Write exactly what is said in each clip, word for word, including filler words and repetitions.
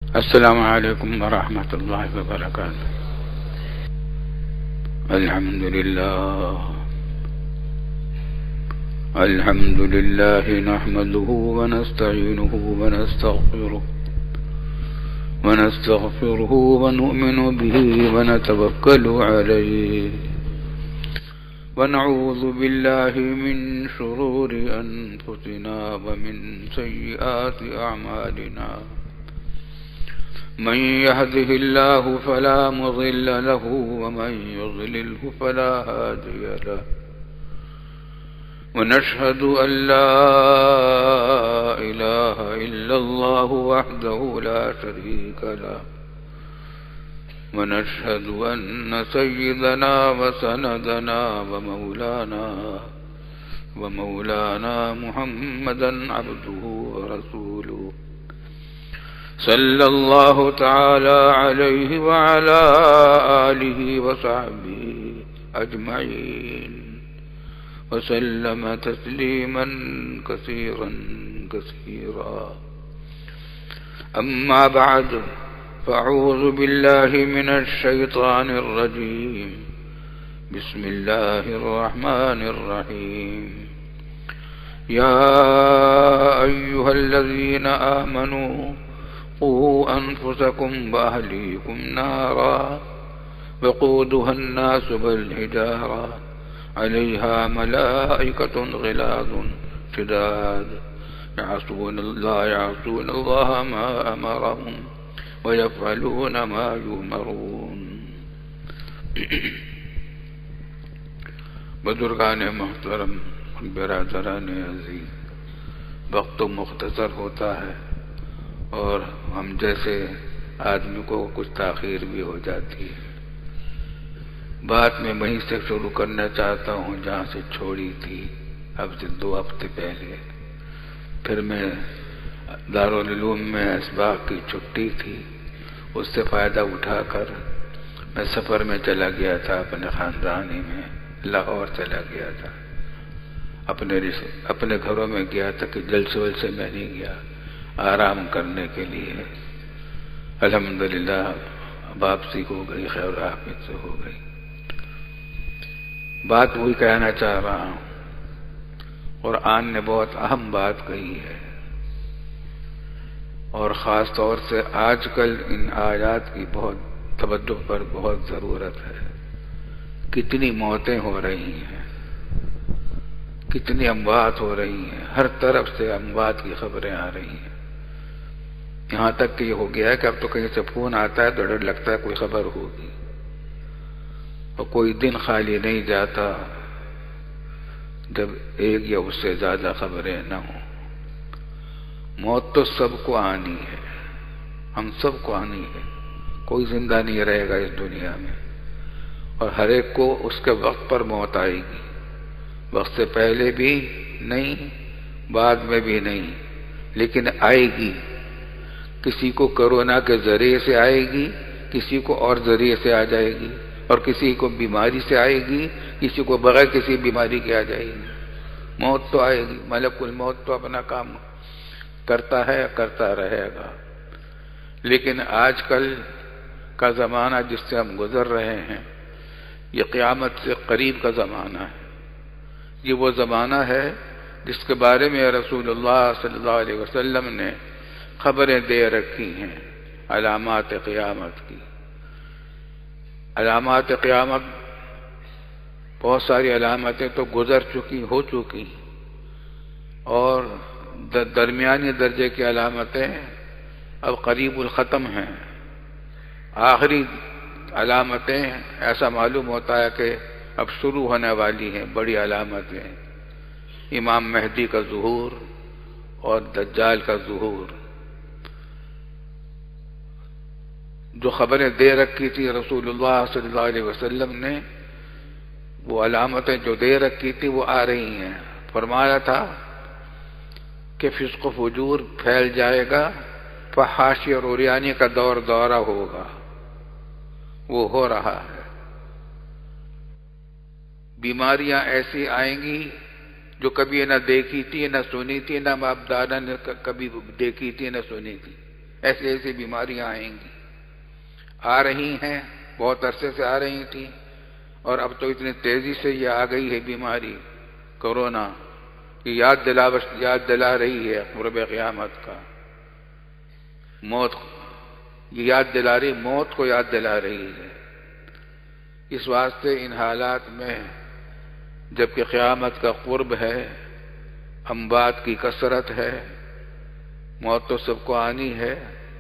السلام علیکم ورحمۃ اللہ وبرکاتہ۔ الحمد للہ الحمد للہ نحمده ونستعینه ونستغفره ونستغفره ونؤمن به ونتوکل علیہ ونعوذ باللہ من شرور انفسنا ومن سیئات اعمالنا من يهده الله فلا مضل له ومن يضلله فلا هادي له ونشهد أن لا إله إلا الله وحده لا شريك له ونشهد أن سيدنا وسندنا ومولانا ومولانا محمدا عبده ورسوله صلى الله تعالى عليه وعلى آله وصحبه أجمعين وسلم تسليما كثيرا كثيرا أما بعد فأعوذ بالله من الشيطان الرجيم بسم الله الرحمن الرحيم يا أيها الذين آمنوا قوا أنفسكم وأهليكم نارا وقودها الناس والحجارة عليها ملائكة غلاظ شداد يعصون الله يعصون الله ما أمرهم ويفعلون ما يؤمرون۔ بزرگان محترم، برادران عزیز، وقت تو مختصر ہوتا ہے اور ہم جیسے آدمی کو کچھ تاخیر بھی ہو جاتی ہے۔ بات میں وہیں سے شروع کرنا چاہتا ہوں جہاں سے چھوڑی تھی، اب سے دو ہفتے پہلے۔ پھر میں دارالعلوم میں اسباق کی چھٹی تھی، اس سے فائدہ اٹھا کر میں سفر میں چلا گیا تھا، اپنے خاندانی میں لاہور چلا گیا تھا، اپنے اپنے گھروں میں گیا تھا کہ جلسے ولسے میں نہیں گیا، آرام کرنے کے لیے۔ الحمدللہ واپسی ہو گئی، خیر عافیت سے ہو گئی۔ بات وہی کہنا چاہ رہا ہوں، قرآن نے بہت اہم بات کہی ہے، اور خاص طور سے آج کل ان آیات کی بہت توجہ پر بہت ضرورت ہے۔ کتنی موتیں ہو رہی ہیں، کتنی اموات ہو رہی ہیں، ہر طرف سے اموات کی خبریں آ رہی ہیں، یہاں تک کہ یہ ہو گیا ہے کہ اب تو کہیں سے فون آتا ہے تو ڈر لگتا ہے کوئی خبر ہوگی، اور کوئی دن خالی نہیں جاتا جب ایک یا اس سے زیادہ خبریں نہ ہوں۔ موت تو سب کو آنی ہے، ہم سب کو آنی ہے، کوئی زندہ نہیں رہے گا اس دنیا میں، اور ہر ایک کو اس کے وقت پر موت آئے گی، وقت سے پہلے بھی نہیں، بعد میں بھی نہیں، لیکن آئے گی۔ کسی کو کرونا کے ذریعے سے آئے گی، کسی کو اور ذریعے سے آ جائے گی، اور کسی کو بیماری سے آئے گی، کسی کو بغیر کسی بیماری کے آ جائے گی۔ موت تو آئے گی، ملک الموت تو اپنا کام کرتا ہے، کرتا رہے گا۔ لیکن آج کل کا زمانہ جس سے ہم گزر رہے ہیں، یہ قیامت سے قریب کا زمانہ ہے۔ یہ وہ زمانہ ہے جس کے بارے میں رسول اللہ صلی اللہ علیہ وسلم نے خبریں دے رکھی ہیں، علامات قیامت کی۔ علامات قیامت، بہت ساری علامتیں تو گزر چکی، ہو چکی، اور درمیانی درجے کی علامتیں اب قریب الختم ہیں۔ آخری علامتیں ایسا معلوم ہوتا ہے کہ اب شروع ہونے والی ہیں، بڑی علامتیں، امام مہدی کا ظہور اور دجال کا ظہور۔ جو خبریں دے رکھی تھی رسول اللہ صلی اللہ علیہ وسلم نے، وہ علامتیں جو دے رکھی تھی وہ آ رہی ہیں۔ فرمایا تھا کہ فسق و فجور پھیل جائے گا، فحاشی اور عریانی کا دور دورہ ہوگا، وہ ہو رہا ہے۔ بیماریاں ایسی آئیں گی جو کبھی نہ دیکھی تھی، نہ سنی تھی، نہ باپ دادا نے کبھی دیکھی تھی، نہ سنی تھی۔ ایسی ایسی بیماریاں آئیں گی، آ رہی ہیں، بہت عرصے سے آ رہی تھی، اور اب تو اتنی تیزی سے یہ آ گئی ہے بیماری کورونا، یہ یاد دلا یاد دلا رہی ہے قرب قیامت کا، موت یہ یاد دلا رہی موت کو یاد دلا رہی ہے۔ اس واسطے ان حالات میں جبکہ قیامت کا قرب ہے، اموات کی کثرت ہے، موت تو سب کو آنی ہے،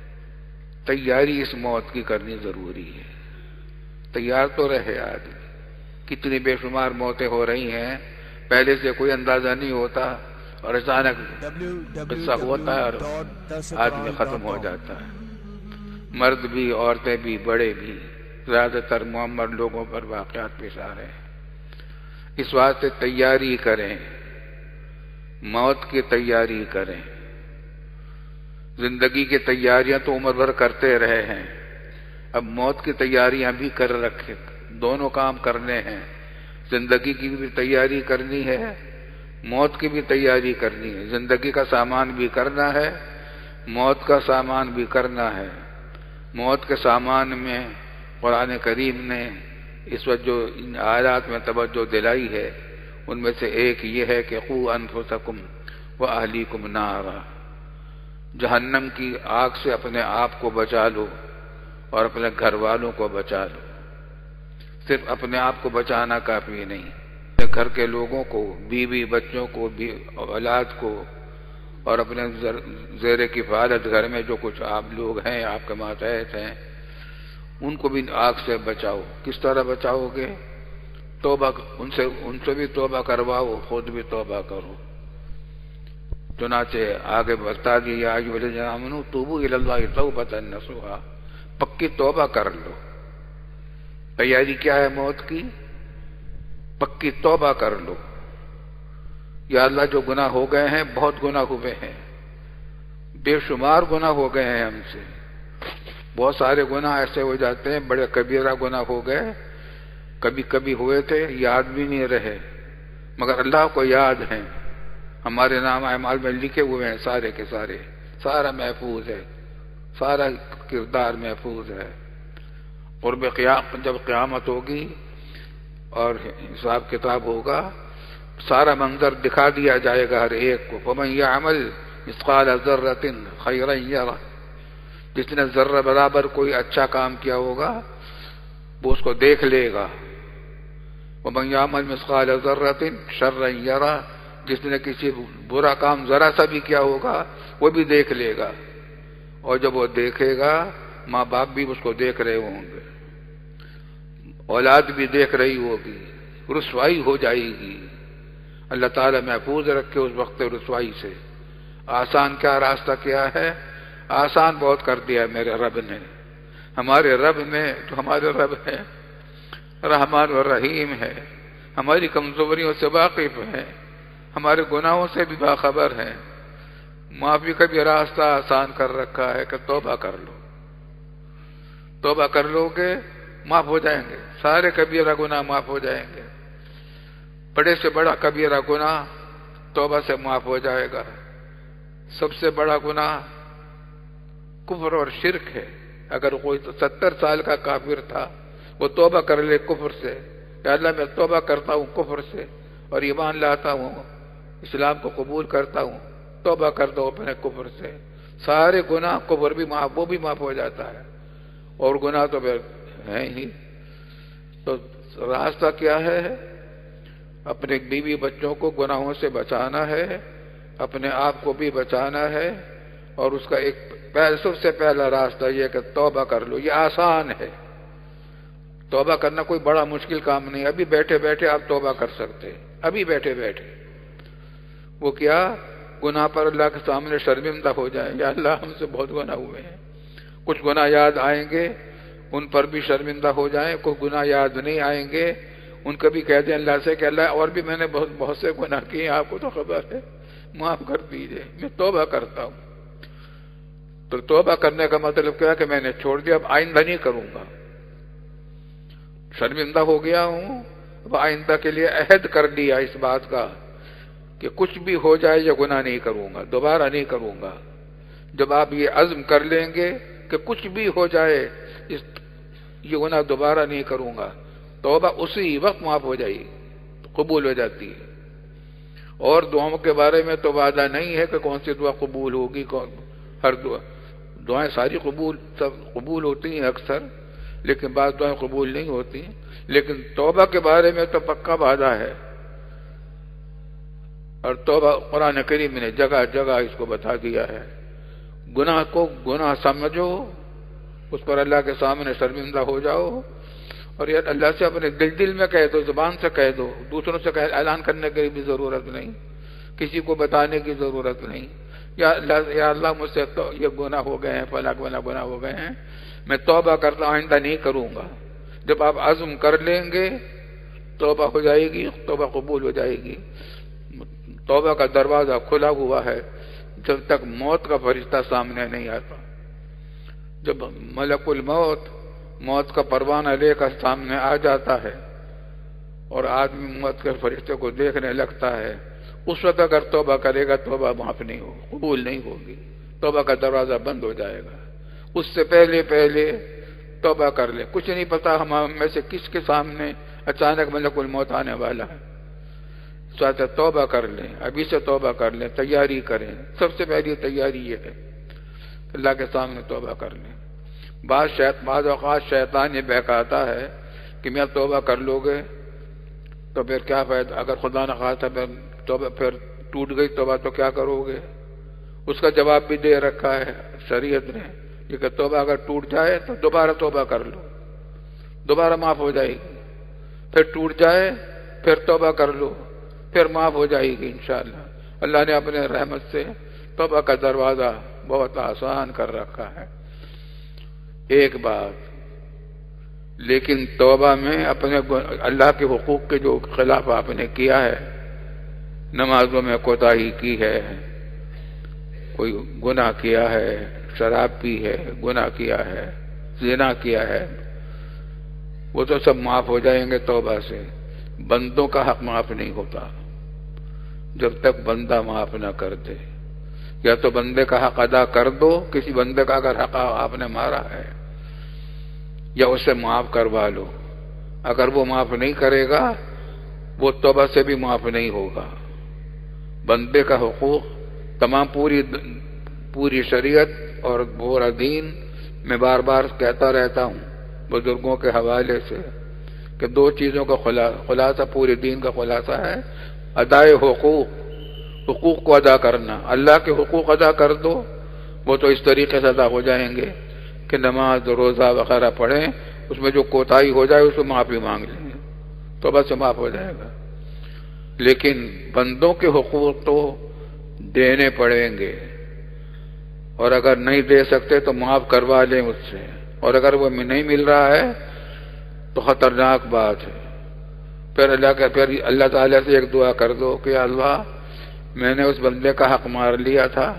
تیاری اس موت کی کرنی ضروری ہے۔ تیار تو رہے آدمی، کتنی بے شمار موتیں ہو رہی ہیں، پہلے سے کوئی اندازہ نہیں ہوتا اور اچانک قصہ ہوتا ہے اور آدمی ختم ہو جاتا ہے، مرد بھی، عورتیں بھی، بڑے بھی، زیادہ تر معمر لوگوں پر واقعات پیش آ رہے ہیں۔ اس واسطے تیاری کریں، موت کی تیاری کریں۔ زندگی کی تیاریاں تو عمر بھر کرتے رہے ہیں، اب موت کی تیاریاں بھی کر رکھے، دونوں کام کرنے ہیں، زندگی کی بھی تیاری کرنی ہے، موت کی بھی تیاری کرنی ہے، زندگی کا سامان بھی کرنا ہے، موت کا سامان بھی کرنا ہے۔ موت کے سامان میں قرآن کریم نے اس وقت جو ان آیات میں توجہ دلائی ہے، ان میں سے ایک یہ ہے کہ قوا انفسکم واہلیکم نارا، جہنم کی آگ سے اپنے آپ کو بچا لو اور اپنے گھر والوں کو بچا لو۔ صرف اپنے آپ کو بچانا کافی نہیں، اپنے گھر کے لوگوں کو، بیوی بچوں کو، بھی اولاد کو، اور اپنے زیر کفالت گھر میں جو کچھ آپ لوگ ہیں، آپ کے ماتحت ہیں، ان کو بھی آگ سے بچاؤ۔ کس طرح بچاؤ گے؟ توبہ، ان سے ان سے بھی توبہ کرواؤ، خود بھی توبہ کرو۔ چنانچہ آگے بتا دیا یا ایھا الذین آمنوا توبوا الی اللہ توبۃ نصوحا، پکی توبہ کر لو۔ تیاری کیا ہے موت کی؟ پکی توبہ کر لو۔ یا اللہ جو گناہ ہو گئے ہیں، بہت گناہ ہوئے ہیں، بے شمار گناہ ہو گئے ہیں ہم سے، بہت سارے گناہ ایسے ہو جاتے ہیں، بڑے کبیرہ گناہ ہو گئے، کبھی کبھی ہوئے تھے، یاد بھی نہیں رہے، مگر اللہ کو یاد ہیں، ہمارے نام اعمال میں لکھے ہوئے ہیں، سارے کے سارے، سارا محفوظ ہے، سارا کردار محفوظ ہے۔ قرب قیامت، جب قیامت ہوگی اور حساب کتاب ہوگا، سارا منظر دکھا دیا جائے گا ہر ایک کو۔ فَمَن يَعْمَلْ مِثْقَالَ ذَرَّةٍ خَيْرًا يَرَهُ، جس نے ذرہ برابر کوئی اچھا کام کیا ہوگا وہ اس کو دیکھ لے گا۔ وَمَن يَعْمَلْ مِثْقَالَ ذَرَّةٍ شَرًّا يَرَهُ، جس نے کسی برا کام ذرا سا بھی کیا ہوگا وہ بھی دیکھ لے گا، اور جب وہ دیکھے گا ماں باپ بھی اس کو دیکھ رہے ہوں گے، اولاد بھی دیکھ رہی ہوگی، رسوائی ہو جائے گی۔ اللہ تعالیٰ محفوظ رکھے اس وقت رسوائی سے۔ آسان کیا راستہ کیا ہے؟ آسان بہت کر دیا ہے میرے رب نے۔ ہمارے رب میں، جو ہمارے رب ہے رحمان و رحیم ہے، ہماری کمزوریوں سے واقف ہے، ہمارے گناہوں سے بھی باخبر ہے، معافی کا بھی راستہ آسان کر رکھا ہے کہ توبہ کر لو۔ توبہ کر لو گے معاف ہو جائیں گے، سارے کبیرہ گناہ معاف ہو جائیں گے۔ بڑے سے بڑا کبیرہ گناہ توبہ سے معاف ہو جائے گا۔ سب سے بڑا گناہ کفر اور شرک ہے۔ اگر کوئی ستر سال کا کافر تھا، وہ توبہ کر لے کفر سے، کہ اللہ میں توبہ کرتا ہوں کفر سے اور ایمان لاتا ہوں، اسلام کو قبول کرتا ہوں، توبہ کر دو اپنے کفر سے، سارے گناہ، کفر بھی معاف، وہ بھی معاف ہو جاتا ہے، اور گناہ تو پھر ہیں ہی۔ تو راستہ کیا ہے؟ اپنے بیوی بچوں کو گناہوں سے بچانا ہے، اپنے آپ کو بھی بچانا ہے، اور اس کا ایک سب سے پہلا راستہ یہ کہ توبہ کر لو۔ یہ آسان ہے، توبہ کرنا کوئی بڑا مشکل کام نہیں، ابھی بیٹھے بیٹھے آپ توبہ کر سکتے، ابھی بیٹھے بیٹھے۔ وہ کیا؟ گناہ پر اللہ کے سامنے شرمندہ ہو جائیں، یا اللہ ہم سے بہت گناہ ہوئے ہیں۔ کچھ گناہ یاد آئیں گے ان پر بھی شرمندہ ہو جائیں، کوئی گناہ یاد نہیں آئیں گے ان کو بھی کہہ دیں اللہ سے کہ اللہ اور بھی میں نے بہت بہت سے گناہ کیے، آپ کو تو خبر ہے، معاف کر دیجئے، میں توبہ کرتا ہوں۔ تو توبہ کرنے کا مطلب کیا کہ میں نے چھوڑ دیا، اب آئندہ نہیں کروں گا، شرمندہ ہو گیا ہوں، اب آئندہ کے لیے عہد کر لیا اس بات کا کہ کچھ بھی ہو جائے یہ گناہ نہیں کروں گا، دوبارہ نہیں کروں گا۔ جب آپ یہ عزم کر لیں گے کہ کچھ بھی ہو جائے اس یہ گناہ دوبارہ نہیں کروں گا، توبہ اسی وقت معاف ہو جائے گی، قبول ہو جاتی ہے۔ اور دعاؤں کے بارے میں تو وعدہ نہیں ہے کہ کون سی دعا قبول ہوگی، کون ہر دعا دعائیں ساری قبول سب قبول ہوتی ہیں اکثر، لیکن بعض دعائیں قبول نہیں ہوتی ہیں۔ لیکن توبہ کے بارے میں تو پکا وعدہ ہے، اور توبہ قرآن کریم نے جگہ جگہ اس کو بتا دیا ہے۔ گناہ کو گناہ سمجھو، اس پر اللہ کے سامنے شرمندہ ہو جاؤ، اور یہ اللہ سے اپنے دل دل میں کہہ دو، زبان سے کہہ دو، دوسروں سے اعلان کرنے کی بھی ضرورت نہیں، کسی کو بتانے کی ضرورت نہیں۔ یا اللہ یا اللہ مجھ سے تو یہ گناہ ہو گئے ہیں، فلاں فلاں گناہ ہو گئے ہیں، میں توبہ کرتا ہوں، آئندہ نہیں کروں گا۔ جب آپ عزم کر لیں گے توبہ ہو جائے گی، توبہ قبول ہو جائے گی۔ توبہ کا دروازہ کھلا ہوا ہے جب تک موت کا فرشتہ سامنے نہیں آتا۔ جب ملک الموت موت کا پروانہ لے کر سامنے آ جاتا ہے اور آدمی موت کے فرشتے کو دیکھنے لگتا ہے، اس وقت اگر توبہ کرے گا توبہ معاف نہیں ہوگی، قبول نہیں ہوگی، توبہ کا دروازہ بند ہو جائے گا۔ اس سے پہلے پہلے توبہ کر لے۔ کچھ نہیں پتا ہم میں سے کس کے سامنے اچانک ملک الموت آنے والا ہے، چاہتے توبہ کر لیں، ابھی سے توبہ کر لیں، تیاری کریں۔ سب سے پہلی تیاری یہ ہے اللہ کے سامنے توبہ کر لیں۔ بعض شیط بعض اوقات شیطان یہ بہکاتا ہے کہ میں توبہ کر لو گے تو پھر کیا فائدہ، اگر خدا نہ خواستہ پھر توبہ پھر ٹوٹ گئی توبہ تو کیا کرو گے؟ اس کا جواب بھی دے رکھا ہے شریعت نے، یہ کہ توبہ اگر ٹوٹ جائے تو دوبارہ توبہ کر لو، دوبارہ معاف ہو جائے گی۔ پھر ٹوٹ جائے پھر توبہ کر لو، پھر معاف ہو جائے گی انشاءاللہ۔ اللہ نے اپنے رحمت سے توبہ کا دروازہ بہت آسان کر رکھا ہے۔ ایک بات، لیکن توبہ میں اپنے اللہ کے حقوق کے جو خلاف آپ نے کیا ہے، نمازوں میں کوتاہی کی ہے، کوئی گناہ کیا ہے، شراب پی ہے، گناہ کیا ہے، زنا کیا ہے، وہ تو سب معاف ہو جائیں گے توبہ سے۔ بندوں کا حق معاف نہیں ہوتا جب تک بندہ معاف نہ کر دے۔ یا تو بندے کا حق ادا کر دو، کسی بندے کا اگر حق آپ نے مارا ہے، یا اسے معاف کروا لو۔ اگر وہ معاف نہیں کرے گا وہ توبہ سے بھی معاف نہیں ہوگا۔ بندے کا حقوق تمام پوری پوری شریعت اور پورا دین میں بار بار کہتا رہتا ہوں بزرگوں کے حوالے سے کہ دو چیزوں کا خلاصہ پورے دین کا خلاصہ ہے، ادائے حقوق، حقوق کو ادا کرنا۔ اللہ کے حقوق ادا کر دو، وہ تو اس طریقے سے ادا ہو جائیں گے کہ نماز روزہ وغیرہ پڑھیں، اس میں جو کوتاہی ہو جائے اس کو معافی مانگ لیں گے، توبہ سے معاف ہو جائے گا۔ لیکن بندوں کے حقوق تو دینے پڑیں گے، اور اگر نہیں دے سکتے تو معاف کروا لیں اس سے، اور اگر وہ نہیں مل رہا ہے تو خطرناک بات ہے۔ پھر اللہ کا پھر اللہ تعالیٰ سے ایک دعا کر دو کہ اللہ میں نے اس بندے کا حق مار لیا تھا،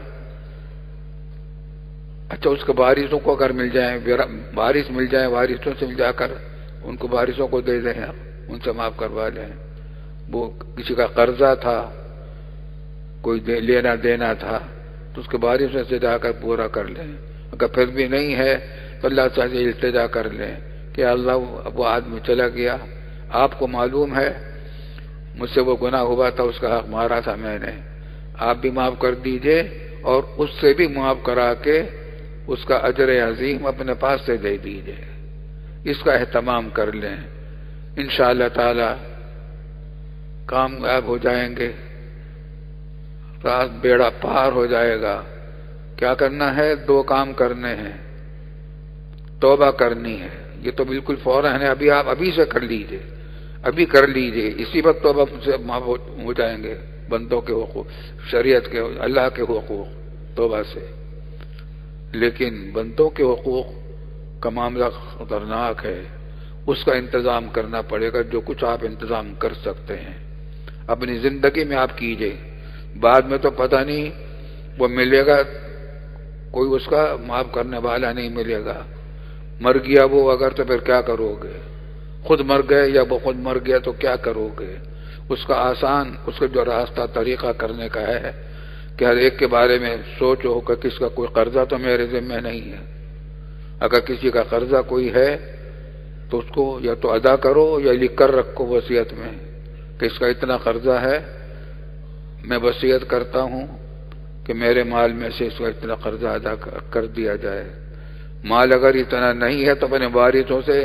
اچھا اس کے وارثوں کو اگر مل جائیں، وارث مل جائیں، وارثوں سے جا کر ان کو وارثوں کو دے دیں، ان سے معاف کروا لیں۔ وہ کسی کا قرضہ تھا، کوئی لینا دینا تھا، تو اس کے وارثوں سے جا کر پورا کر لیں۔ اگر پھر بھی نہیں ہے تو اللہ تعالیٰ سے التجا کر لیں کہ اللہ وہ آدمی چلا گیا، آپ کو معلوم ہے مجھ سے وہ گناہ ہوا تھا، اس کا حق مارا تھا میں نے، آپ بھی معاف کر دیجئے، اور اس سے بھی معاف کرا کے اس کا اجر عظیم اپنے پاس سے دے دیجئے۔ اس کا اہتمام کر لیں، انشاءاللہ تعالی کامیاب ہو جائیں گے، رات بیڑا پار ہو جائے گا۔ کیا کرنا ہے؟ دو کام کرنے ہیں، توبہ کرنی ہے، یہ تو بالکل فوراً ہے، ابھی آپ ابھی سے کر لیجئے، ابھی کر لیجئے، اسی وقت توبہ سے معاف ہو جائیں گے بندوں کے حقوق، شریعت کے، اللہ کے حقوق توبہ سے۔ لیکن بندوں کے حقوق کا معاملہ خطرناک ہے، اس کا انتظام کرنا پڑے گا، جو کچھ آپ انتظام کر سکتے ہیں اپنی زندگی میں آپ کیجئے۔ بعد میں تو پتہ نہیں وہ ملے گا، کوئی اس کا معاف کرنے والا نہیں ملے گا، مر گیا وہ اگر تو پھر کیا کرو گے؟ خود مر گئے یا وہ خود مر گیا تو کیا کرو گے؟ اس کا آسان، اس کا جو راستہ طریقہ کرنے کا ہے کہ ہر ایک کے بارے میں سوچو کہ کس کا کوئی قرضہ تو میرے ذمہ نہیں ہے. اگر کسی کا قرضہ کوئی ہے تو اس کو یا تو ادا کرو یا لکھ کر رکھو وصیت میں کہ اس کا اتنا قرضہ ہے، میں وصیت کرتا ہوں کہ میرے مال میں سے اس کا اتنا قرضہ ادا کر دیا جائے. مال اگر اتنا نہیں ہے تو اپنے وارثوں سے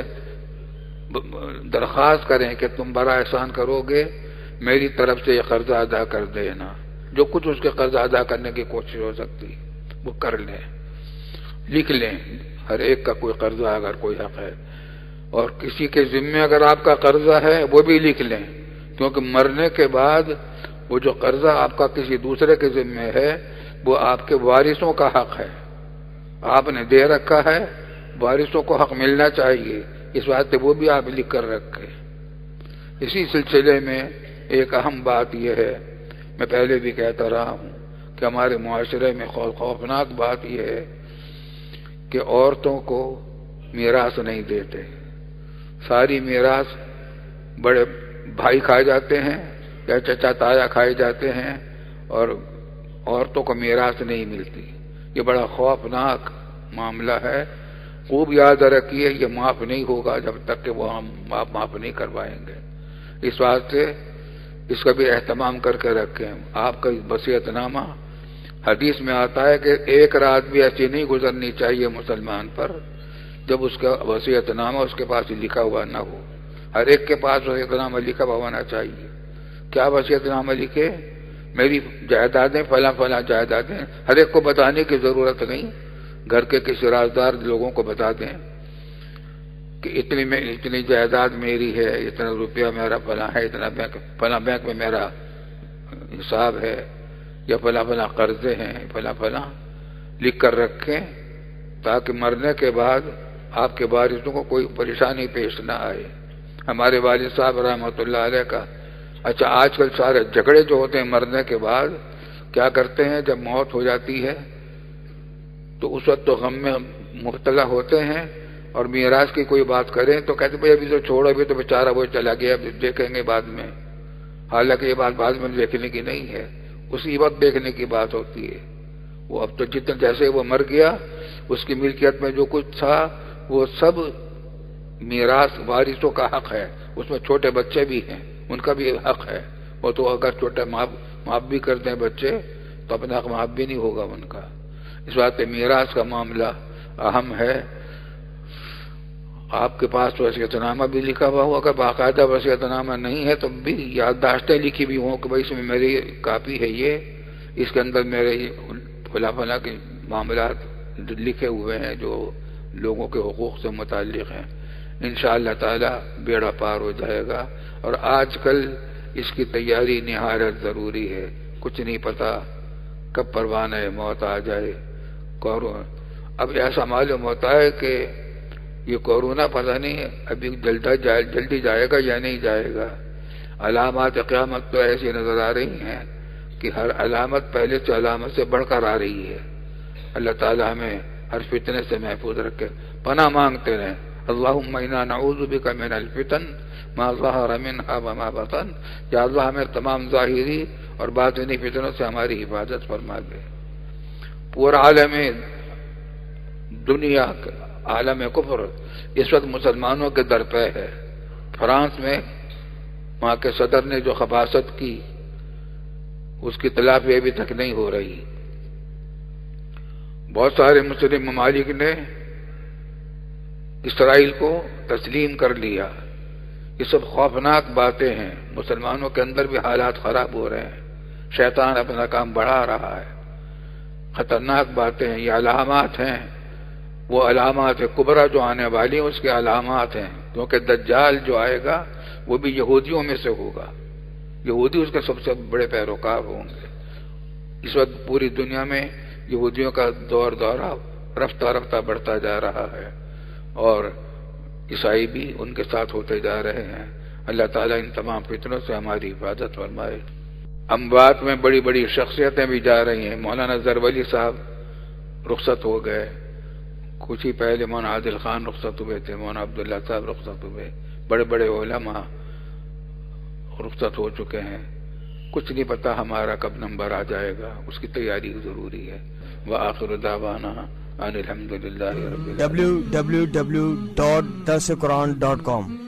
درخواست کریں کہ تم بڑا احسان کرو گے، میری طرف سے یہ قرضہ ادا کر دینا. جو کچھ اس کے قرضہ ادا کرنے کی کوشش ہو سکتی وہ کر لیں، لکھ لیں ہر ایک کا کوئی قرضہ اگر کوئی حق ہے. اور کسی کے ذمے اگر آپ کا قرضہ ہے وہ بھی لکھ لیں، کیونکہ مرنے کے بعد وہ جو قرضہ آپ کا کسی دوسرے کے ذمے ہے وہ آپ کے وارثوں کا حق ہے. آپ نے دے رکھا ہے، وارثوں کو حق ملنا چاہیے، اس واسطے وہ بھی آپ لکھ کر رکھیں. اسی سلسلے میں ایک اہم بات یہ ہے، میں پہلے بھی کہتا رہا ہوں کہ ہمارے معاشرے میں خوفناک بات یہ ہے کہ عورتوں کو میراث نہیں دیتے. ساری میراث بڑے بھائی کھائے جاتے ہیں یا چچا تایا کھائے جاتے ہیں اور عورتوں کو میراث نہیں ملتی. یہ بڑا خوفناک معاملہ ہے. خوب یاد رکھیے یہ معاف نہیں ہوگا جب تک کہ وہ ہم معاف نہیں کروائیں گے. اس واسطے اس کا بھی اہتمام کر کے رکھیں. آپ کا وصیت نامہ حدیث میں آتا ہے کہ ایک رات بھی ایسی نہیں گزرنی چاہیے مسلمان پر جب اس کا وصیت نامہ اس کے پاس لکھا ہوا نہ ہو. ہر ایک کے پاس وصیت نامہ لکھا ہوا ہونا چاہیے. کیا وصیت نامہ لکھے؟ میری جائیدادیں فلاں فلاں جائیدادیں. ہر ایک کو بتانے کی ضرورت نہیں، گھر کے کسی رازدار لوگوں کو بتا دیں کہ اتنی میں اتنی جائیداد میری ہے، اتنا روپیہ میرا فلاں ہے، اتنا بینک فلاں بینک میں میرا حساب ہے، یا فلاں فلاں قرضے ہیں، فلاں فلاں لکھ کر رکھیں تاکہ مرنے کے بعد آپ کے وارثوں کو کوئی پریشانی پیش نہ آئے. ہمارے والد صاحب رحمۃ اللہ علیہ کا اچھا آج کل سارے جھگڑے جو ہوتے ہیں مرنے کے بعد کیا کرتے ہیں، جب موت ہو جاتی ہے تو اس وقت تو غم میں مبتلا ہوتے ہیں اور میراث کی کوئی بات کریں تو کہتے بھائی ابھی تو چھوڑو، ابھی تو بیچارہ وہ چلا گیا، اب دیکھیں گے بعد میں. حالانکہ یہ بات بعد میں دیکھنے کی نہیں ہے، اسی وقت دیکھنے کی بات ہوتی ہے. وہ اب تو جتنا جیسے وہ مر گیا اس کی ملکیت میں جو کچھ تھا وہ سب میراث وارثوں کا حق ہے. اس میں چھوٹے بچے بھی ہیں، ان کا بھی حق ہے. وہ تو اگر چھوٹے معاف معاف بھی کر دیں بچے تو اپنا حق معاف بھی نہیں ہوگا ان کا. اس بات پہ میراث کا معاملہ اہم ہے. آپ کے پاس وصیت نامہ بھی لکھا ہوا ہو، اگر باقاعدہ وصیت نامہ نہیں ہے تو بھی یادداشتیں لکھی بھی ہوں کہ بھائی اس میں میری کاپی ہے، یہ اس کے اندر میرے فلاں فلاں کے معاملات لکھے ہوئے ہیں جو لوگوں کے حقوق سے متعلق ہیں. انشاءاللہ تعالی بیڑا پار ہو جائے گا. اور آج کل اس کی تیاری نہایت ضروری ہے. کچھ نہیں پتا کب پروانہ موت آ جائے. اب ایسا معلوم ہوتا ہے کہ یہ کورونا پتہ نہیں ابھی جلدی جائے جلدی جائے گا یا نہیں جائے گا. علامات قیامت تو ایسی نظر آ رہی ہیں کہ ہر علامت پہلے سے علامت سے بڑھ کر آ رہی ہے. اللہ تعالی ہمیں ہر فتنے سے محفوظ رکھے. پناہ مانگتے رہیں اللہم انا نعوذ بک من الفتن ما ظہر منها وما بطن. یا اللہ ہمیں تمام ظاہری اور باطنی فتنوں سے ہماری حفاظت فرما دے. پورا عالم دنیا عالم کفر اس وقت مسلمانوں کے در پہ ہے. فرانس میں وہاں کے صدر نے جو خباثت کی اس کی تلافی ابھی تک نہیں ہو رہی. بہت سارے مسلم ممالک نے اسرائیل کو تسلیم کر لیا. یہ سب خوفناک باتیں ہیں. مسلمانوں کے اندر بھی حالات خراب ہو رہے ہیں. شیطان اپنا کام بڑھا رہا ہے. خطرناک باتیں ہیں. یہ علامات ہیں، وہ علامات کبرا جو آنے والی ہیں اس کے علامات ہیں. کیونکہ دجال جو آئے گا وہ بھی یہودیوں میں سے ہوگا. یہودی اس کے سب سے بڑے پیروکار ہوں گے. اس وقت پوری دنیا میں یہودیوں کا دور دورہ رفتہ رفتہ بڑھتا جا رہا ہے اور عیسائی بھی ان کے ساتھ ہوتے جا رہے ہیں. اللہ تعالیٰ ان تمام فتنوں سے ہماری حفاظت فرمائے. اموات میں بڑی بڑی شخصیتیں بھی جا رہی ہیں. مولانا زرولی صاحب رخصت ہو گئے. کچھ ہی پہلے مولانا عادل خان رخصت ہوئے تھے. مولانا عبداللہ صاحب رخصت ہوئے. بڑے بڑے علماء رخصت ہو چکے ہیں. کچھ نہیں پتا ہمارا کب نمبر آ جائے گا، اس کی تیاری ضروری ہے۔ وآخر دعوانا ان الحمد للہ رب العالمین۔ ڈبلیو ڈبلیو ڈبلیو ڈاٹ درس قرآن ڈاٹ کام